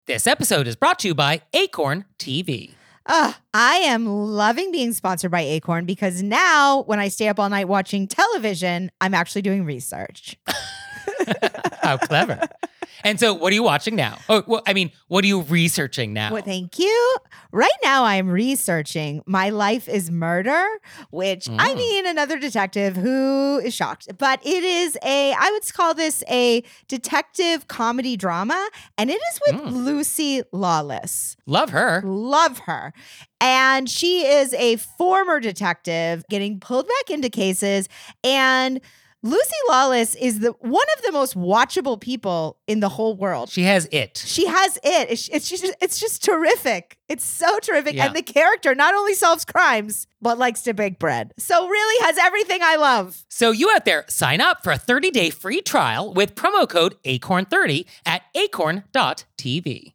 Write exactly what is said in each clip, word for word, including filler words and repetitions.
This episode is brought to you by Acorn T V. Uh, I am loving being sponsored by Acorn because now when I stay up all night watching television, I'm actually doing research. How clever. And so what are you watching now? Oh, well, I mean, what are you researching now? Well, thank you. Right now, I'm researching My Life is Murder, which, mm. I mean, another detective who is shocked. But it is a, I would call this a detective comedy drama, and it is with mm. Lucy Lawless. Love her. Love her. And she is a former detective getting pulled back into cases, and Lucy Lawless is the one of the most watchable people in the whole world. She has it. She has it. It's, it's, just, it's just terrific. It's so terrific. Yeah. And the character not only solves crimes, but likes to bake bread. So really has everything I love. So you out there, sign up for a thirty-day free trial with promo code acorn thirty at acorn dot t v.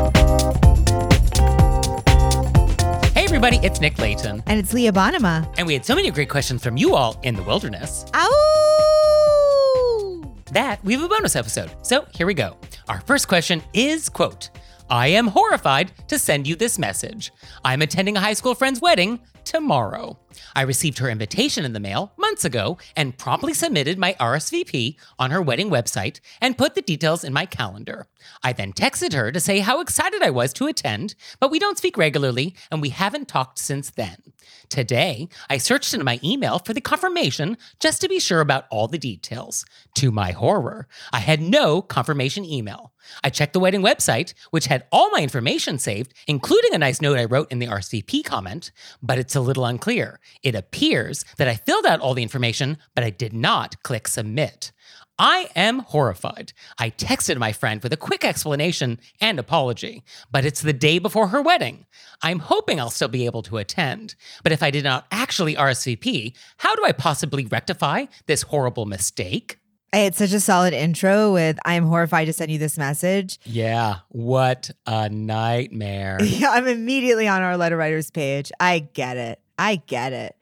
Hey everybody, it's Nick Layton. And it's Leah Bonema. And we had so many great questions from you all in the wilderness. Ow! That we have a bonus episode. So here we go. Our first question is, quote, I am horrified to send you this message. I'm attending a high school friend's wedding tomorrow. I received her invitation in the mail months ago and promptly submitted my R S V P on her wedding website and put the details in my calendar. I then texted her to say how excited I was to attend, but we don't speak regularly and we haven't talked since then. Today, I searched in my email for the confirmation just to be sure about all the details. To my horror, I had no confirmation email. I checked the wedding website, which had all my information saved, including a nice note I wrote in the R S V P comment, but it's a little unclear. It appears that I filled out all the information, but I did not click submit. I am horrified. I texted my friend with a quick explanation and apology, but it's the day before her wedding. I'm hoping I'll still be able to attend, but if I did not actually R S V P, how do I possibly rectify this horrible mistake? It's such a solid intro with, I am horrified to send you this message. Yeah, what a nightmare. Yeah, I'm immediately on our letter writers page. I get it. I get it.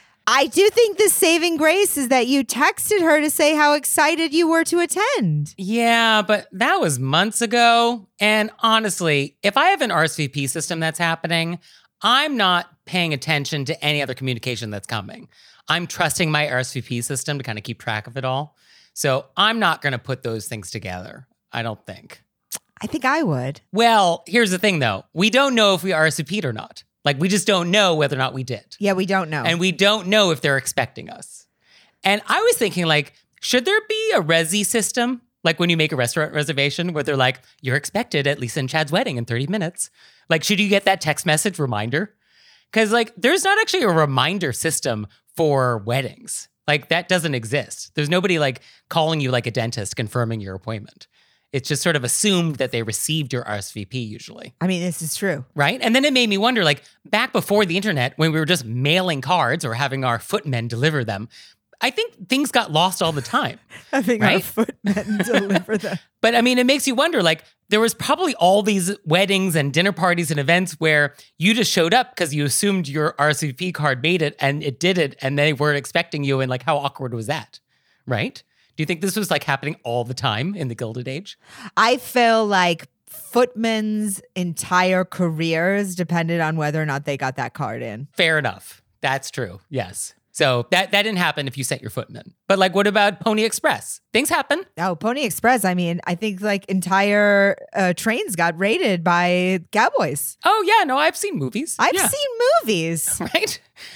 I do think the saving grace is that you texted her to say how excited you were to attend. Yeah, but that was months ago. And honestly, if I have an R S V P system that's happening, I'm not paying attention to any other communication that's coming. I'm trusting my R S V P system to kind of keep track of it all. So I'm not going to put those things together, I don't think. I think I would. Well, here's the thing, though. We don't know if we R S V P'd or not. Like, we just don't know whether or not we did. Yeah, we don't know. And we don't know if they're expecting us. And I was thinking, like, should there be a Resi system? Like when you make a restaurant reservation where they're like, you're expected at Lisa and Chad's wedding in thirty minutes. Like, should you get that text message reminder? Because, like, there's not actually a reminder system for weddings. Like, that doesn't exist. There's nobody, like, calling you like a dentist confirming your appointment. It's just sort of assumed that they received your R S V P usually. I mean, this is true. Right? And then it made me wonder, like, back before the internet, when we were just mailing cards or having our footmen deliver them, I think things got lost all the time. Having right? our footmen deliver them. But I mean, it makes you wonder, like, there was probably all these weddings and dinner parties and events where you just showed up because you assumed your R S V P card made it and it did it and they weren't expecting you. And like, how awkward was that? Right? Do you think this was like happening all the time in the Gilded Age? I feel like footmen's entire careers depended on whether or not they got that card in. Fair enough. That's true. Yes. So that, that didn't happen if you sent your footman. But like, what about Pony Express? Things happen. Oh, Pony Express. I mean, I think like entire uh, trains got raided by cowboys. Oh, yeah. No, I've seen movies. I've yeah. seen movies. Right?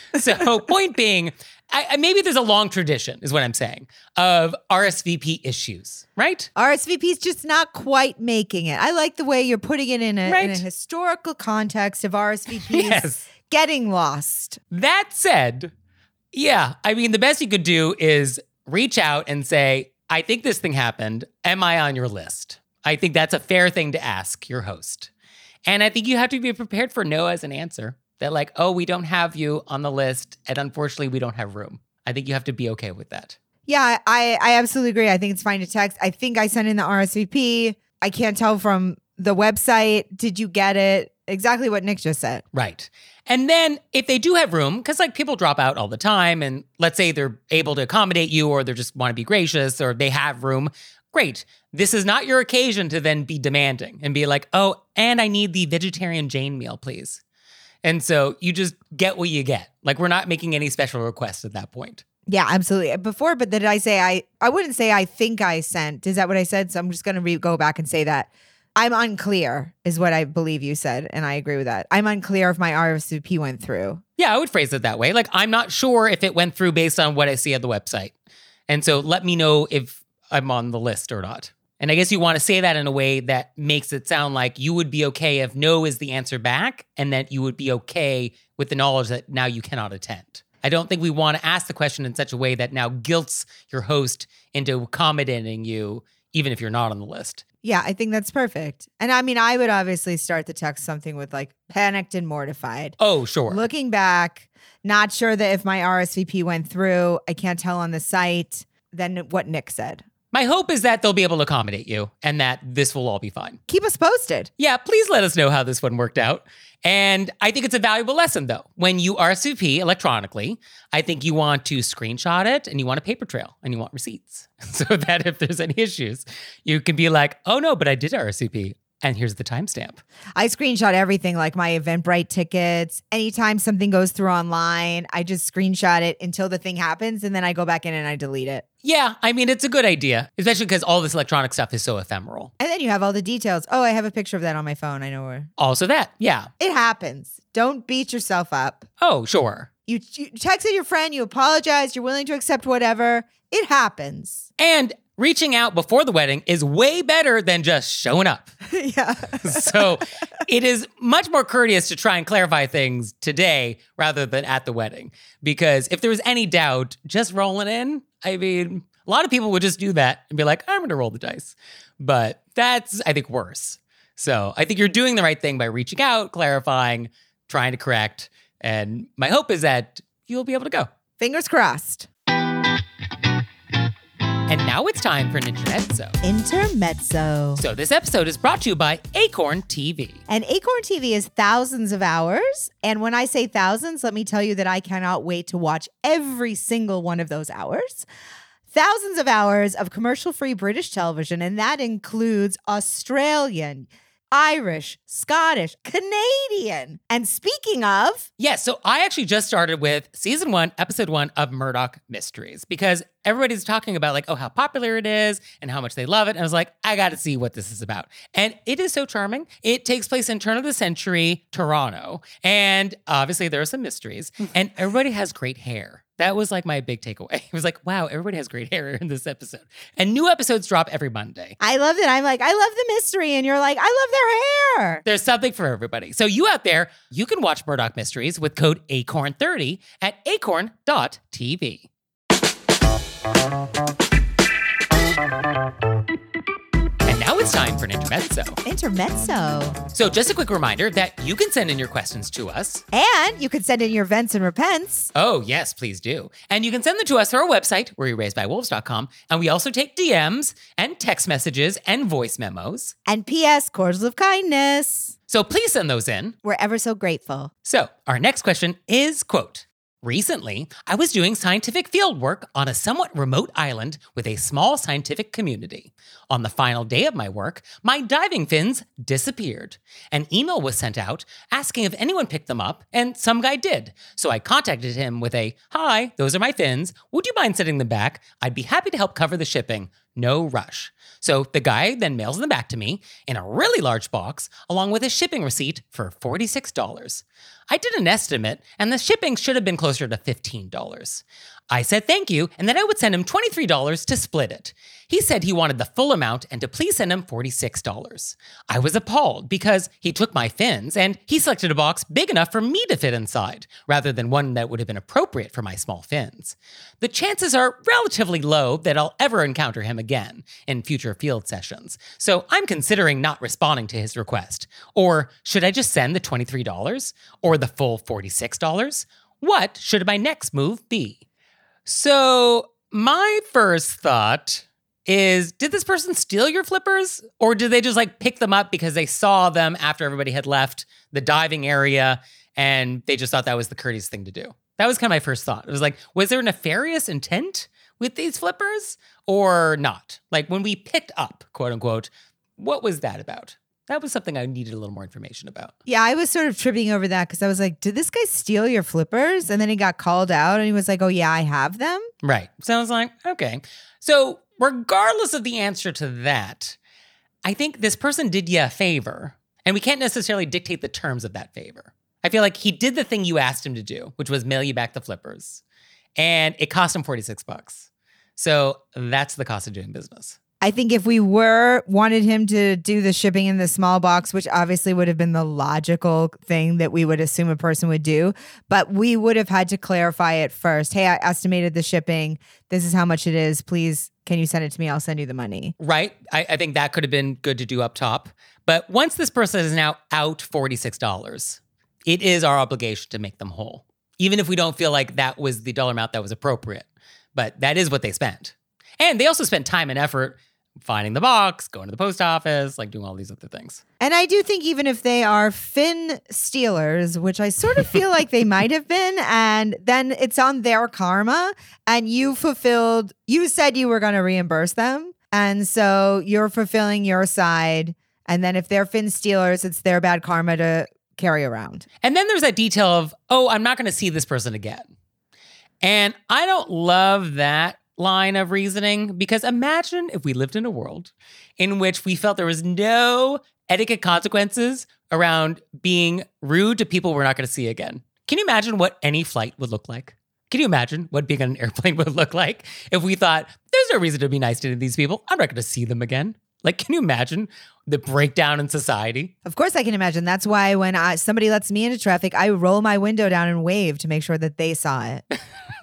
So point being, I, I, maybe there's a long tradition, is what I'm saying, of R S V P issues, right? R S V P's just not quite making it. I like the way you're putting it in a, right. in a historical context of R S V Ps yes. getting lost. That said, yeah, I mean, the best you could do is reach out and say, I think this thing happened. Am I on your list? I think that's a fair thing to ask your host. And I think you have to be prepared for no as an answer. That like, oh, we don't have you on the list, and unfortunately, we don't have room. I think you have to be okay with that. Yeah, I, I absolutely agree. I think it's fine to text. I think I sent in the R S V P. I can't tell from the website. Did you get it? Exactly what Nick just said. Right. And then if they do have room, because like people drop out all the time, and let's say they're able to accommodate you or they just want to be gracious or they have room, great. This is not your occasion to then be demanding and be like, oh, and I need the vegetarian Jane meal, please. And so you just get what you get. Like, we're not making any special requests at that point. Yeah, absolutely. Before, but did I say I, I wouldn't say I think I sent. Is that what I said? So I'm just going to re- go back and say that. I'm unclear is what I believe you said. And I agree with that. I'm unclear if my R S V P went through. Yeah, I would phrase it that way. Like, I'm not sure if it went through based on what I see at the website. And so let me know if I'm on the list or not. And I guess you want to say that in a way that makes it sound like you would be okay if no is the answer back, and that you would be okay with the knowledge that now you cannot attend. I don't think we want to ask the question in such a way that now guilts your host into accommodating you, even if you're not on the list. Yeah, I think that's perfect. And I mean, I would obviously start the text something with like panicked and mortified. Oh, sure. Looking back, not sure that if my R S V P went through, I can't tell on the site, then what Nick said. My hope is that they'll be able to accommodate you and that this will all be fine. Keep us posted. Yeah, please let us know how this one worked out. And I think it's a valuable lesson, though. When you R S V P electronically, I think you want to screenshot it and you want a paper trail and you want receipts so that if there's any issues, you can be like, oh no, but I did R S V P. And here's the timestamp. I screenshot everything, like my Eventbrite tickets. Anytime something goes through online, I just screenshot it until the thing happens, and then I go back in and I delete it. Yeah, I mean, it's a good idea, especially because all this electronic stuff is so ephemeral. And then you have all the details. Oh, I have a picture of that on my phone. I know where. Also that, yeah. It happens. Don't beat yourself up. Oh, sure. You, you texted your friend, you apologize, you're willing to accept whatever. It happens. And reaching out before the wedding is way better than just showing up. Yeah. So it is much more courteous to try and clarify things today rather than at the wedding. Because if there was any doubt, just rolling in, I mean, a lot of people would just do that and be like, I'm going to roll the dice. But that's, I think, worse. So I think you're doing the right thing by reaching out, clarifying, trying to correct. And my hope is that you'll be able to go. Fingers crossed. And now it's time for an intermezzo. Intermezzo. So this episode is brought to you by Acorn T V. And Acorn T V is thousands of hours. And when I say thousands, let me tell you that I cannot wait to watch every single one of those hours. Thousands of hours of commercial-free British television, and that includes Australian, Irish, Scottish, Canadian. And speaking of... Yes, so I actually just started with season one, episode one of Murdoch Mysteries because everybody's talking about like, oh, how popular it is and how much they love it. And I was like, I got to see what this is about. And it is so charming. It takes place in turn of the century Toronto. And obviously there are some mysteries and everybody has great hair. That was like my big takeaway. It was like, wow, everybody has great hair in this episode. And new episodes drop every Monday. I love that. I'm like, I love the mystery. And you're like, I love their hair. There's something for everybody. So you out there, you can watch Murdoch Mysteries with code A C O R N thirty at acorn dot t v. And now it's time for an intermezzo. Intermezzo. So just a quick reminder that you can send in your questions to us. And you can send in your vents and repents. Oh, yes, please do. And you can send them to us through our website, were you raised by wolves dot com. And we also take D Ms and text messages and voice memos. And P S, cordials of kindness. So please send those in. We're ever so grateful. So our next question is, quote, recently, I was doing scientific field work on a somewhat remote island with a small scientific community. On the final day of my work, my diving fins disappeared. An email was sent out asking if anyone picked them up, and some guy did. So I contacted him with a, hi, those are my fins. Would you mind sending them back? I'd be happy to help cover the shipping. No rush. So the guy then mails them back to me in a really large box, along with a shipping receipt for forty-six dollars. I did an estimate, and the shipping should have been closer to fifteen dollars. I said thank you, and that I would send him twenty-three dollars to split it. He said he wanted the full amount and to please send him forty-six dollars. I was appalled because he took my fins and he selected a box big enough for me to fit inside, rather than one that would have been appropriate for my small fins. The chances are relatively low that I'll ever encounter him again in future field sessions, so I'm considering not responding to his request. Or should I just send the twenty-three dollars? Or the full forty-six dollars? What should my next move be? So my first thought is, did this person steal your flippers? Or did they just like pick them up because they saw them after everybody had left the diving area and they just thought that was the courteous thing to do? That was kind of my first thought. It was like, was there a nefarious intent with these flippers or not? Like when we picked up, quote unquote, what was that about? That was something I needed a little more information about. Yeah, I was sort of tripping over that because I was like, did this guy steal your flippers? And then he got called out and he was like, oh, yeah, I have them. Right. So I was like, okay. So regardless of the answer to that, I think this person did you a favor, and we can't necessarily dictate the terms of that favor. I feel like he did the thing you asked him to do, which was mail you back the flippers, and it cost him forty-six bucks. So that's the cost of doing business. I think if we were wanted him to do the shipping in the small box, which obviously would have been the logical thing that we would assume a person would do, but we would have had to clarify it first. Hey, I estimated the shipping. This is how much it is. Please, can you send it to me? I'll send you the money. Right. I, I think that could have been good to do up top. But once this person is now out forty-six dollars, it is our obligation to make them whole, even if we don't feel like that was the dollar amount that was appropriate. But that is what they spent. And they also spent time and effort finding the box, going to the post office, like doing all these other things. And I do think even if they are fin stealers, which I sort of feel like they might have been, and then it's on their karma, and you fulfilled, you said you were going to reimburse them. And so you're fulfilling your side. And then if they're fin stealers, it's their bad karma to carry around. And then there's that detail of, oh, I'm not going to see this person again. And I don't love that line of reasoning, because imagine if we lived in a world in which we felt there was no etiquette consequences around being rude to people we're not going to see again. Can you imagine what any flight would look like? Can you imagine what being on an airplane would look like if we thought, there's no reason to be nice to these people, I'm not going to see them again? Like, can you imagine the breakdown in society? Of course I can imagine. That's why when I, somebody lets me into traffic, I roll my window down and wave to make sure that they saw it.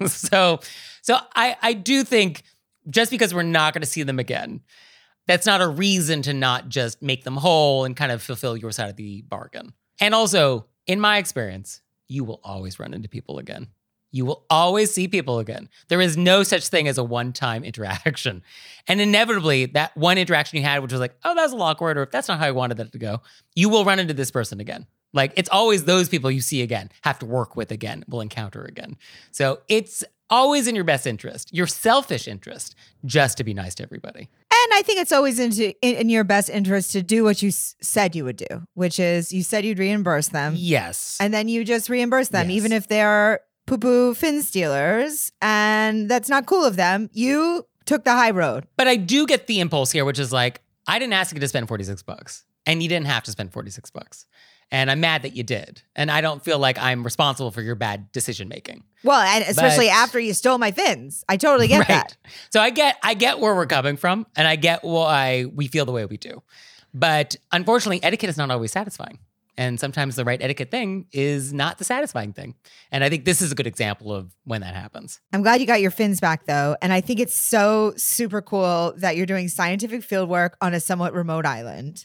so so I, I do think just because we're not going to see them again, that's not a reason to not just make them whole and kind of fulfill your side of the bargain. And also, in my experience, you will always run into people again. You will always see people again. There is no such thing as a one-time interaction. And inevitably, that one interaction you had, which was like, oh, that was a little awkward, or if that's not how I wanted that to go, you will run into this person again. Like, it's always those people you see again, have to work with again, will encounter again. So it's always in your best interest, your selfish interest, just to be nice to everybody. And I think it's always into, in, in your best interest to do what you s- said you would do, which is you said you'd reimburse them. Yes. And then you just reimburse them, Yes. even if they're poo-poo fin stealers, and that's not cool of them. You took the high road. But I do get the impulse here, which is like, I didn't ask you to spend forty-six bucks, and you didn't have to spend forty-six bucks. And I'm mad that you did. And I don't feel like I'm responsible for your bad decision making. Well, and especially But- after you stole my fins. I totally get that. So I get I get where we're coming from, and I get why we feel the way we do. But unfortunately, etiquette is not always satisfying. And sometimes the right etiquette thing is not the satisfying thing. And I think this is a good example of when that happens. I'm glad you got your fins back, though. And I think it's so super cool that you're doing scientific field work on a somewhat remote island.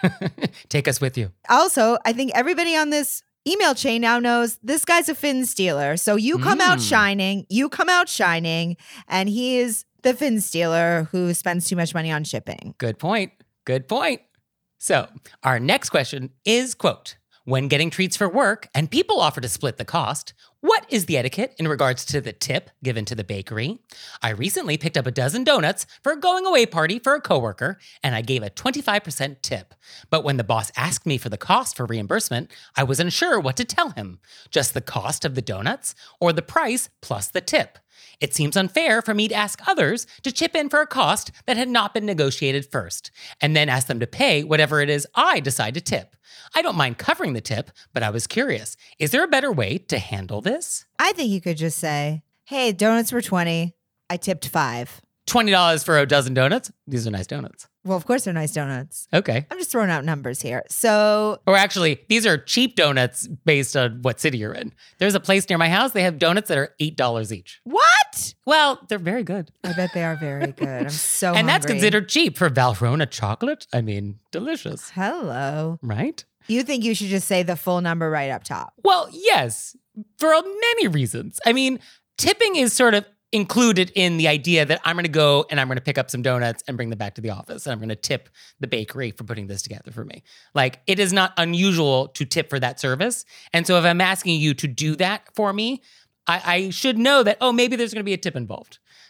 Take us with you. Also, I think everybody on this email chain now knows this guy's a fin stealer. So you come out Mm. shining, you come out shining, and he is the fin stealer who spends too much money on shipping. Good point. Good point. So our next question is, quote, when getting treats for work and people offer to split the cost, what is the etiquette in regards to the tip given to the bakery? I recently picked up a dozen donuts for a going away party for a coworker, and I gave a twenty-five percent tip. But when the boss asked me for the cost for reimbursement, I was unsure what to tell him. Just the cost of the donuts or the price plus the tip? It seems unfair for me to ask others to chip in for a cost that had not been negotiated first, and then ask them to pay whatever it is I decide to tip. I don't mind covering the tip, but I was curious, is there a better way to handle this? I think you could just say, hey, donuts were twenty. I tipped five. twenty dollars for a dozen donuts? These are nice donuts. Well, of course they're nice donuts. Okay. I'm just throwing out numbers here. So Or actually, these are cheap donuts based on what city you're in. There's a place near my house, they have donuts that are eight dollars each. what? Well, they're very good. I bet they are very good. I'm so And that's hungry. considered cheap for Valrhona chocolate. I mean, delicious, Hello. right? You think you should just say the full number right up top? Well, yes, for many reasons. I mean, tipping is sort of included in the idea that I'm going to go and I'm going to pick up some donuts and bring them back to the office. And I'm going to tip the bakery for putting this together for me. Like, it is not unusual to tip for that service. And so if I'm asking you to do that for me, I, I should know that, oh, maybe there's going to be a tip involved.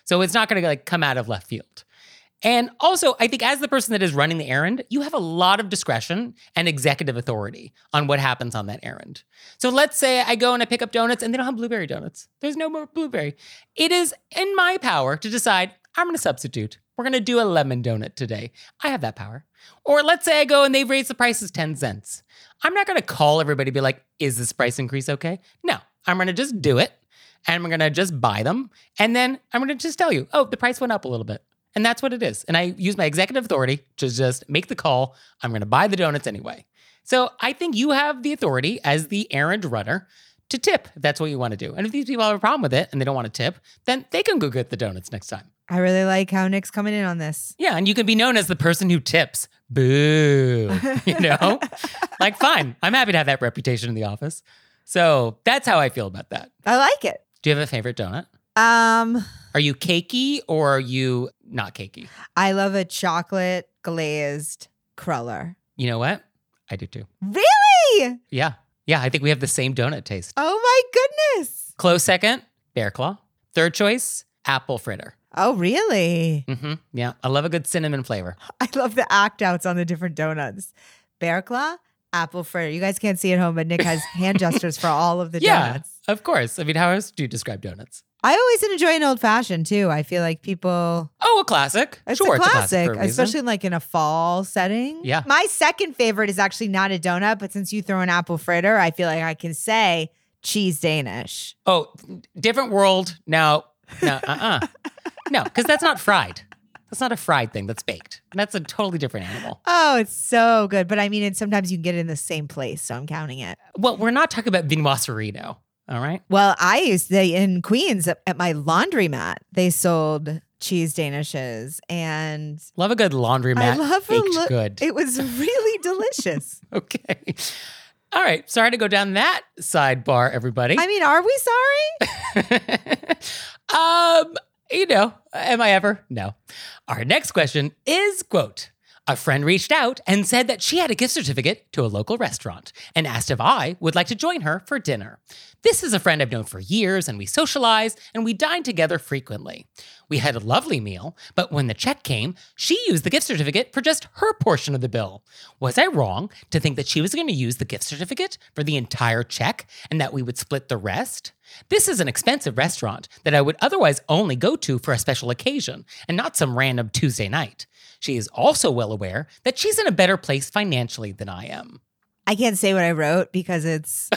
So it's not going to like come out of left field. And also, I think as the person that is running the errand, you have a lot of discretion and executive authority on what happens on that errand. So let's say I go and I pick up donuts and they don't have blueberry donuts. There's no more blueberry. It is in my power to decide I'm going to substitute. We're going to do a lemon donut today. I have that power. Or let's say I go and they've raised the prices ten cents. I'm not going to call everybody and be like, is this price increase okay? No, I'm going to just do it and I'm going to just buy them. And then I'm going to just tell you, oh, the price went up a little bit. And that's what it is. And I use my executive authority to just make the call. I'm going to buy the donuts anyway. So I think you have the authority as the errand runner to tip if that's what you want to do. And if these people have a problem with it and they don't want to tip, then they can go get the donuts next time. I really like how Nick's coming in on this. Yeah, and you can be known as the person who tips. Boo. You know? Like, fine. I'm happy to have that reputation in the office. So that's how I feel about that. I like it. Do you have a favorite donut? Um, Are you cakey or are you not cakey? I love a chocolate glazed cruller. You know what? I do too. Really? Yeah. Yeah, I think we have the same donut taste. Oh my goodness. Close second, Bear Claw. Third choice, apple fritter. Oh, really? Mm-hmm. Yeah, I love a good cinnamon flavor. I love the act outs on the different donuts. Bear Claw, apple fritter. You guys can't see at home, but Nick has hand gestures for all of the Yeah, donuts. of course. I mean, how else do you describe donuts? I always enjoy an old fashioned too. I feel like people. Oh, a classic. It's sure, a classic, it's a classic for a reason. especially like in a fall setting. Yeah. My second favorite is actually not a donut, but since you throw an apple fritter, I feel like I can say cheese Danish. Oh, different world. No, no, uh-uh. No, because that's not fried. That's not a fried thing. That's baked. That's a totally different animal. Oh, it's so good. But I mean, and sometimes you can get it in the same place, so I'm counting it. Well, we're not talking about vinoiserie, all right? Well, I used to, in Queens at, at my laundromat, they sold cheese Danishes, and Love a good laundromat. I love baked a lo- good. It was really delicious. Okay. All right. Sorry to go down that sidebar, everybody. I mean, are we sorry? um, you know, am I ever? No. Our next question is, quote, a friend reached out and said that she had a gift certificate to a local restaurant and asked if I would like to join her for dinner. This is a friend I've known for years, and we socialize and we dine together frequently. We had a lovely meal, but when the check came, she used the gift certificate for just her portion of the bill. Was I wrong to think that she was going to use the gift certificate for the entire check and that we would split the rest? This is an expensive restaurant that I would otherwise only go to for a special occasion and not some random Tuesday night. She is also well aware that she's in a better place financially than I am. I can't say what I wrote because it's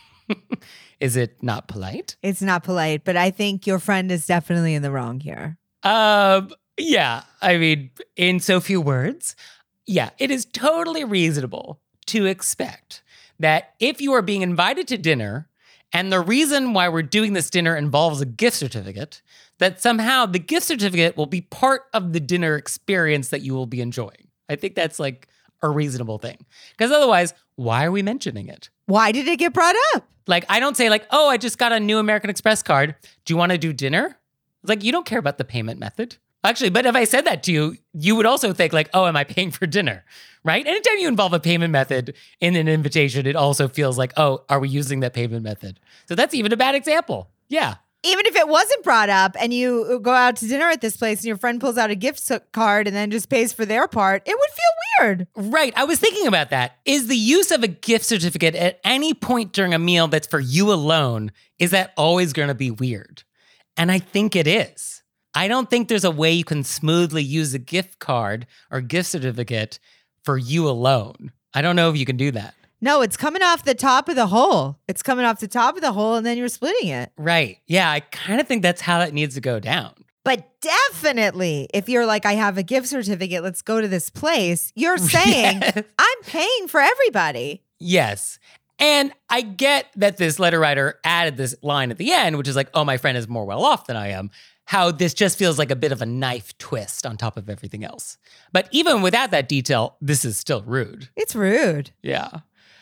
Is it not polite? it's not polite, but I think your friend is definitely in the wrong here. Um, yeah, I mean, in so few words, yeah, it is totally reasonable to expect that if you are being invited to dinner and the reason why we're doing this dinner involves a gift certificate, that somehow the gift certificate will be part of the dinner experience that you will be enjoying. I think that's like a reasonable thing. Because otherwise, why are we mentioning it? Why did it get brought up? Like, I don't say like, oh, I just got a new American Express card. Do you want to do dinner? It's like, you don't care about the payment method. Actually, but if I said that to you, you would also think like, oh, am I paying for dinner? Right? Anytime you involve a payment method in an invitation, it also feels like, oh, are we using that payment method? So that's even a bad example. Yeah. Even if it wasn't brought up and you go out to dinner at this place and your friend pulls out a gift so- card and then just pays for their part, it would feel weird. Right. I was thinking about that. Is the use of a gift certificate at any point during a meal that's for you alone, is that always going to be weird? And I think it is. I don't think there's a way you can smoothly use a gift card or gift certificate for you alone. I don't know if you can do that. No, it's coming off the top of the hole. It's coming off the top of the hole and then you're splitting it. Right. Yeah, I kind of think that's how that needs to go down. But definitely, if you're like, I have a gift certificate, let's go to this place, you're saying, Yes. I'm paying for everybody. Yes. And I get that this letter writer added this line at the end, which is like, oh, my friend is more well off than I am. How this just feels like a bit of a knife twist on top of everything else. But even without that detail, this is still rude. It's rude. Yeah.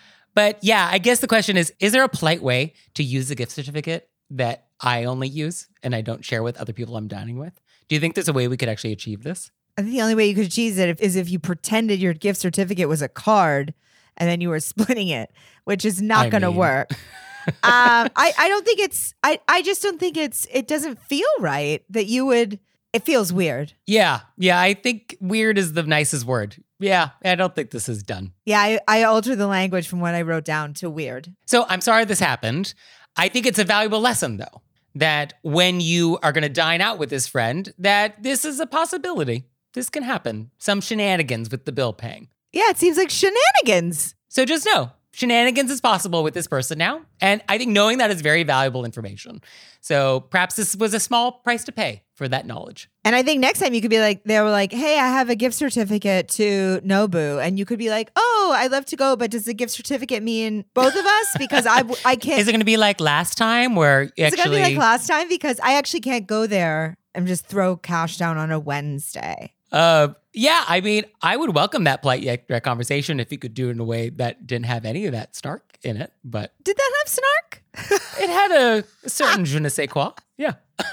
But yeah, I guess the question is, is there a polite way to use a gift certificate that I only use and I don't share with other people I'm dining with? Do you think there's a way we could actually achieve this? I think the only way you could achieve it is if you pretended your gift certificate was a card and then you were splitting it, which is not I going to mean- work. um, I, I don't think it's, I, I just don't think it's, it doesn't feel right that you would It feels weird. Yeah. Yeah. I think weird is the nicest word. Yeah. I don't think this is done. Yeah, I, I altered the language from what I wrote down to weird. So I'm sorry this happened. I think it's a valuable lesson, though, that when you are going to dine out with this friend, that this is a possibility. This can happen. Some shenanigans with the bill paying. Yeah, it seems like shenanigans. So just know, shenanigans is possible with this person now. And I think knowing that is very valuable information. So perhaps this was a small price to pay for that knowledge. And I think next time you could be like, they were like, hey, I have a gift certificate to Nobu. And you could be like, oh, I'd love to go, but does the gift certificate mean both of us? Because I, I can't. Is it going to be like last time where you Is actually... it going to be like last time? Because I actually can't go there and just throw cash down on a Wednesday. Uh, yeah, I mean, I would welcome that polite yet conversation if you could do it in a way that didn't have any of that snark in it. But did that have snark? It had a, a certain je ne sais quoi. Yeah.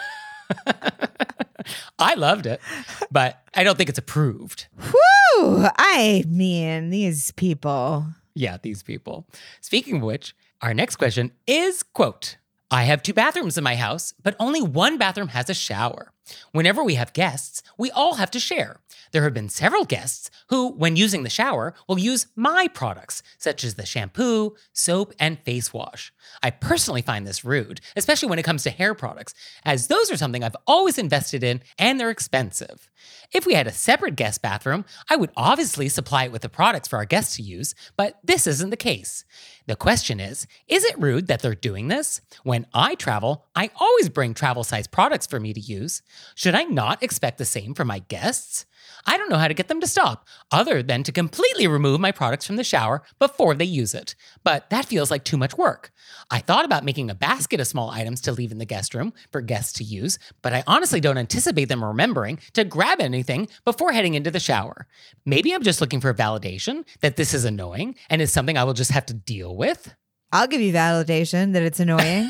I loved it, but I don't think it's approved. Whew! I mean, these people. Yeah, these people. Speaking of which, our next question is, quote, I have two bathrooms in my house, but only one bathroom has a shower. Whenever we have guests, we all have to share. There have been several guests who, when using the shower, will use my products, such as the shampoo, soap, and face wash. I personally find this rude, especially when it comes to hair products, as those are something I've always invested in and they're expensive. If we had a separate guest bathroom, I would obviously supply it with the products for our guests to use, but this isn't the case. The question is, is it rude that they're doing this? When I travel, I always bring travel-sized products for me to use. Should I not expect the same from my guests? I don't know how to get them to stop, other than to completely remove my products from the shower before they use it. But that feels like too much work. I thought about making a basket of small items to leave in the guest room for guests to use, but I honestly don't anticipate them remembering to grab anything before heading into the shower. Maybe I'm just looking for validation that this is annoying and is something I will just have to deal with. I'll give you validation that it's annoying.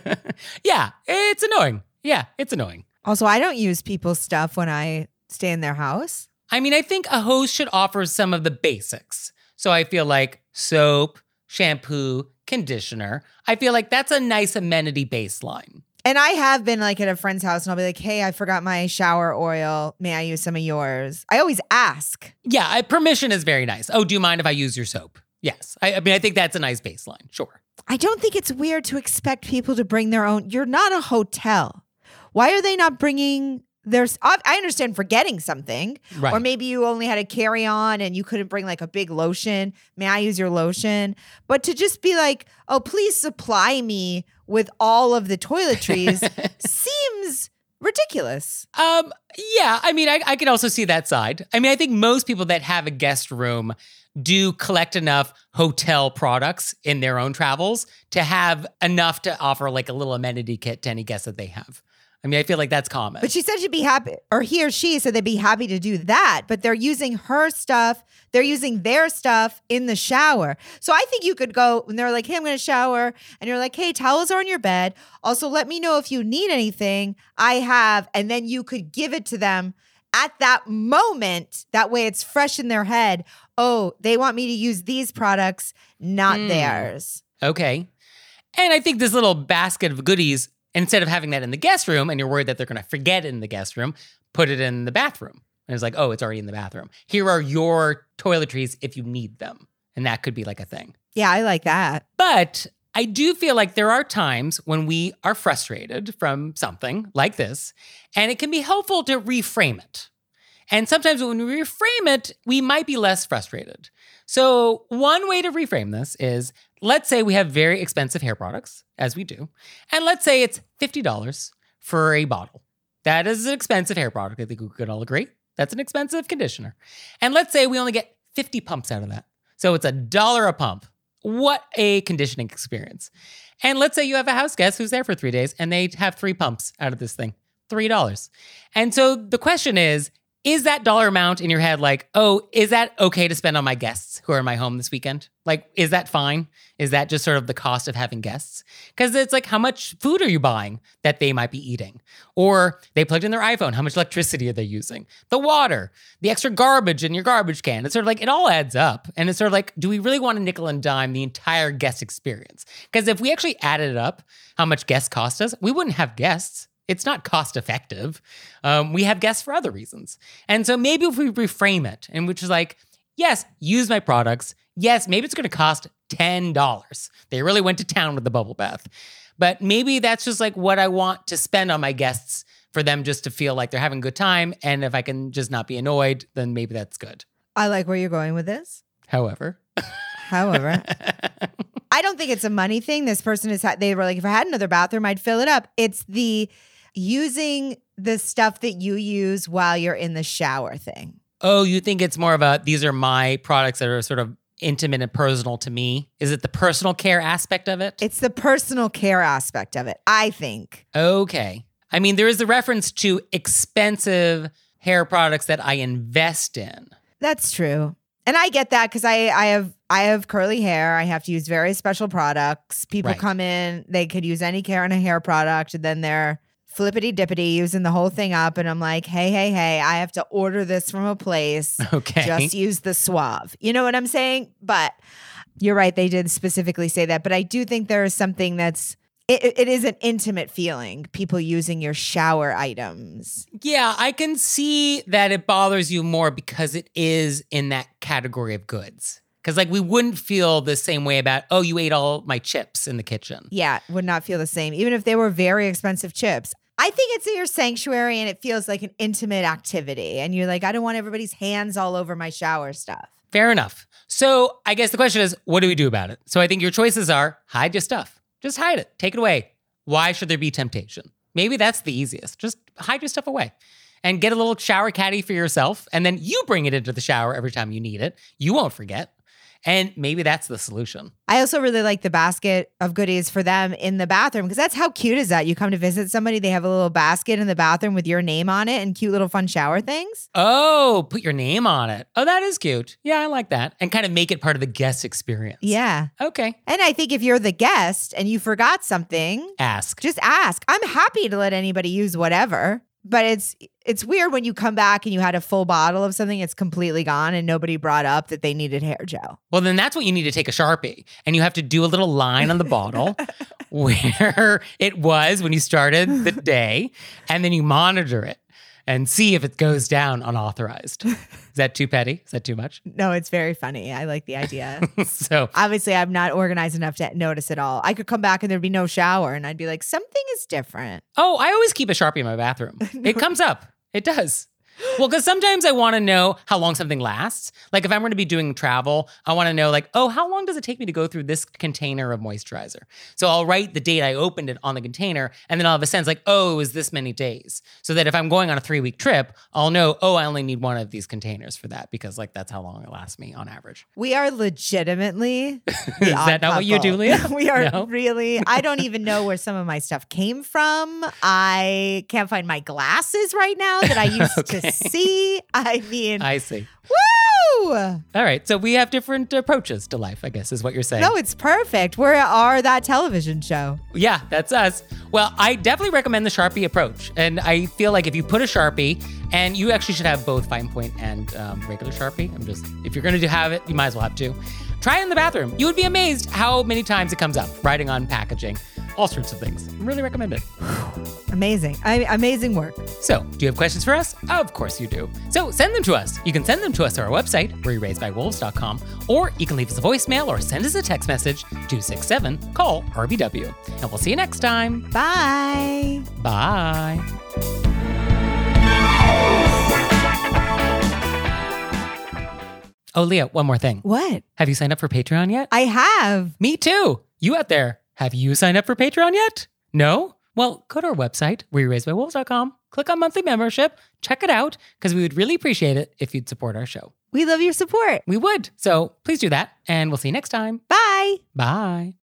Yeah, it's annoying. Yeah, it's annoying. Also, I don't use people's stuff when I stay in their house. I mean, I think a host should offer some of the basics. So I feel like soap, shampoo, conditioner. I feel like that's a nice amenity baseline. And I have been like at a friend's house and I'll be like, hey, I forgot my shower oil. May I use some of yours? I always ask. Yeah, I, permission is very nice. Oh, do you mind if I use your soap? Yes. I, I mean, I think that's a nice baseline. Sure. I don't think it's weird to expect people to bring their own. You're not a hotel. Why are they not bringing their... I understand forgetting something. Right. Or maybe you only had a carry-on and you couldn't bring like a big lotion. May I use your lotion? But to just be like, oh, please supply me with all of the toiletries seems ridiculous. Um, yeah, I mean, I, I can also see that side. I mean, I think most people that have a guest room do collect enough hotel products in their own travels to have enough to offer like a little amenity kit to any guest that they have. I mean, I feel like that's common. But she said she'd be happy, or he or she said they'd be happy to do that, but they're using her stuff, they're using their stuff in the shower. So I think you could go, when they're like, hey, I'm going to shower, and you're like, hey, towels are on your bed. Also, let me know if you need anything. I have, and then you could give it to them at that moment. That way it's fresh in their head. Oh, they want me to use these products, not mm. theirs. Okay. And I think this little basket of goodies, instead of having that in the guest room and you're worried that they're going to forget it in the guest room, put it in the bathroom. And it's like, oh, it's already in the bathroom. Here are your toiletries if you need them. And that could be like a thing. Yeah, I like that. But I do feel like there are times when we are frustrated from something like this, and it can be helpful to reframe it. And sometimes when we reframe it, we might be less frustrated. So one way to reframe this is, let's say we have very expensive hair products, as we do, and let's say it's fifty dollars for a bottle. That is an expensive hair product. I think we could all agree. That's an expensive conditioner. And let's say we only get fifty pumps out of that. So it's a dollar a pump. What a conditioning experience. And let's say you have a house guest who's there for three days and they have three pumps out of this thing, three dollars. And so the question is, is that dollar amount in your head like, oh, is that okay to spend on my guests who are in my home this weekend? Like, is that fine? Is that just sort of the cost of having guests? Because it's like, how much food are you buying that they might be eating? Or they plugged in their iPhone, how much electricity are they using? The water, the extra garbage in your garbage can. It's sort of like, it all adds up. And it's sort of like, do we really want to nickel and dime the entire guest experience? Because if we actually added up how much guests cost us, we wouldn't have guests. It's not cost effective. Um, we have guests for other reasons. And so maybe if we reframe it, and which is like, yes, use my products. Yes, maybe it's going to cost ten dollars. They really went to town with the bubble bath. But maybe that's just like what I want to spend on my guests for them just to feel like they're having a good time. And if I can just not be annoyed, then maybe that's good. I like where you're going with this. However. However. I don't think it's a money thing. This person is, they were like, if I had another bathroom, I'd fill it up. It's the using the stuff that you use while you're in the shower thing. Oh, you think it's more of a, these are my products that are sort of intimate and personal to me? Is it the personal care aspect of it? It's the personal care aspect of it, I think. Okay. I mean, there is the reference to expensive hair products that I invest in. That's true. And I get that because I, I have I have curly hair. I have to use very special products. People Right. come in, they could use any care in a hair product, and then they're flippity dippity using the whole thing up. And I'm like, hey, hey, hey, I have to order this from a place. Okay. Just use the Suave. You know what I'm saying? But you're right. They did specifically say that. But I do think there is something that's, it, it is an intimate feeling, people using your shower items. Yeah, I can see that it bothers you more because it is in that category of goods. Because like we wouldn't feel the same way about, oh, you ate all my chips in the kitchen. Yeah, would not feel the same, even if they were very expensive chips. I think it's in your sanctuary and it feels like an intimate activity. And you're like, I don't want everybody's hands all over my shower stuff. Fair enough. So I guess the question is, what do we do about it? So I think your choices are hide your stuff. Just hide it. Take it away. Why should there be temptation? Maybe that's the easiest. Just hide your stuff away and get a little shower caddy for yourself. And then you bring it into the shower every time you need it. You won't forget. And maybe that's the solution. I also really like the basket of goodies for them in the bathroom because that's how cute is that? You come to visit somebody, they have a little basket in the bathroom with your name on it and cute little fun shower things. Oh, put your name on it. Oh, that is cute. Yeah, I like that. And kind of make it part of the guest experience. Yeah. Okay. And I think if you're the guest and you forgot something, Ask. just ask. I'm happy to let anybody use whatever. But it's it's weird when you come back and you had a full bottle of something, it's completely gone and nobody brought up that they needed hair gel. Well, then that's what you need to take a Sharpie. And you have to do a little line on the bottle where it was when you started the day. And then you monitor it and see if it goes down unauthorized. Is that too petty? Is that too much? No, it's very funny. I like the idea. So Obviously, I'm not organized enough to notice it all. I could come back and there'd be no shower and I'd be like, something is different. Oh, I always keep a Sharpie in my bathroom. It comes up. It does. Well, because sometimes I want to know how long something lasts. Like if I'm going to be doing travel, I want to know like, oh, how long does it take me to go through this container of moisturizer? So I'll write the date I opened it on the container, and then I'll have a sense like, oh, it was this many days. So that if I'm going on a three-week trip, I'll know, oh, I only need one of these containers for that because like that's how long it lasts me on average. We are legitimately the Is odd that not what you do, couple. Leah? We are No? really, I don't even know where some of my stuff came from. I can't find my glasses right now that I used Okay. to see. I mean, I see. woo! All right. So we have different approaches to life, I guess, is what you're saying. No, it's perfect. We are that television show. Yeah, that's us. Well, I definitely recommend the Sharpie approach. And I feel like if you put a Sharpie, and you actually should have both fine point and um, regular Sharpie. I'm just, if you're going to have it, you might as well have two. Try it in the bathroom. You would be amazed how many times it comes up, writing on packaging, all sorts of things. Really recommend it. Amazing. I, amazing work. So, do you have questions for us? Of course you do. So send them to us. You can send them to us at our website, were you raised by wolves dot com, or you can leave us a voicemail or send us a text message, two six seven, call R B W. And we'll see you next time. Bye. Bye. Oh, Leah, one more thing. What? Have you signed up for Patreon yet? I have. Me too. You out there, have you signed up for Patreon yet? No? Well, go to our website, were you raised by wolves dot com, click on monthly membership, check it out, because we would really appreciate it if you'd support our show. We love your support. We would. So please do that, and we'll see you next time. Bye. Bye.